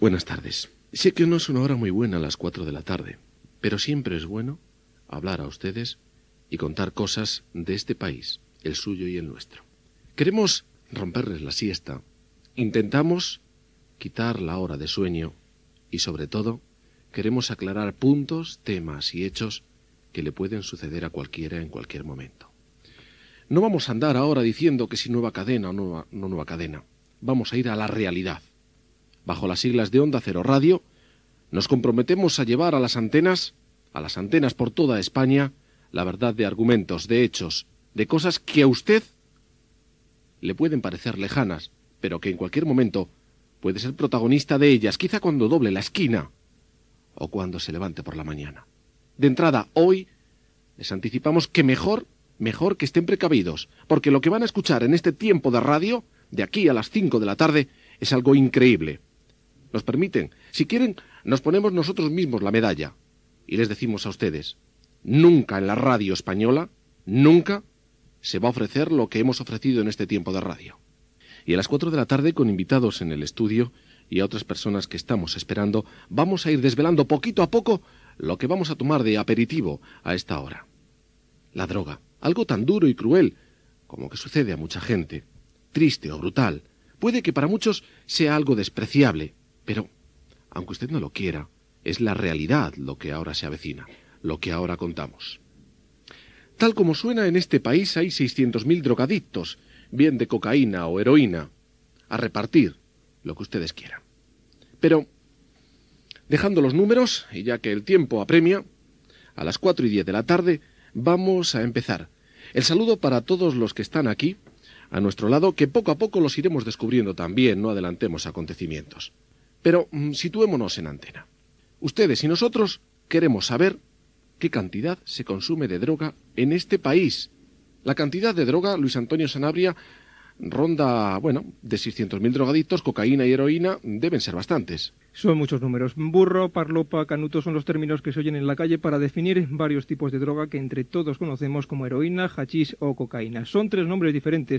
Buenas tardes. Sé que no es una hora muy buena a las 4 de la tarde, pero siempre es bueno hablar a ustedes y contar cosas de este país, el suyo y el nuestro. Queremos romperles la siesta, intentamos quitar la hora de sueño y, sobre todo, queremos aclarar puntos, temas y hechos que le pueden suceder a cualquiera en cualquier momento. No vamos a andar ahora diciendo que si nueva cadena o no nueva cadena. Vamos a ir a la realidad. Bajo las siglas de Onda Cero Radio, nos comprometemos a llevar a las antenas por toda España, la verdad de argumentos, de hechos, de cosas que a usted le pueden parecer lejanas, pero que en cualquier momento puede ser protagonista de ellas, quizá cuando doble la esquina o cuando se levante por la mañana. De entrada, hoy les anticipamos que mejor que estén precavidos, porque lo que van a escuchar en este tiempo de radio, de aquí a las 5 de la tarde, es algo increíble. ¿Nos permiten? Si quieren, nos ponemos nosotros mismos la medalla y les decimos a ustedes, nunca en la radio española, nunca se va a ofrecer lo que hemos ofrecido en este tiempo de radio. Y a las 4 de la tarde, con invitados en el estudio y a otras personas que estamos esperando, vamos a ir desvelando poquito a poco lo que vamos a tomar de aperitivo a esta hora. La droga, algo tan duro y cruel como que sucede a mucha gente, triste o brutal, puede que para muchos sea algo despreciable, pero, aunque usted no lo quiera, es la realidad lo que ahora se avecina, lo que ahora contamos. Tal como suena, en este país hay 600.000 drogadictos, bien de cocaína o heroína, a repartir lo que ustedes quieran. Pero, dejando los números, y ya que el tiempo apremia, a las 4:10 de la tarde vamos a empezar. El saludo para todos los que están aquí, a nuestro lado, que poco a poco los iremos descubriendo también, no adelantemos acontecimientos. Pero situémonos en antena. Ustedes y nosotros queremos saber qué cantidad se consume de droga en este país. La cantidad de droga, Luis Antonio Sanabria, ronda, de 600.000 drogadictos, cocaína y heroína, deben ser bastantes. Son muchos números. Burro, parlopa, canuto son los términos que se oyen en la calle para definir varios tipos de droga que entre todos conocemos como heroína, hachís o cocaína. Son 3 nombres diferentes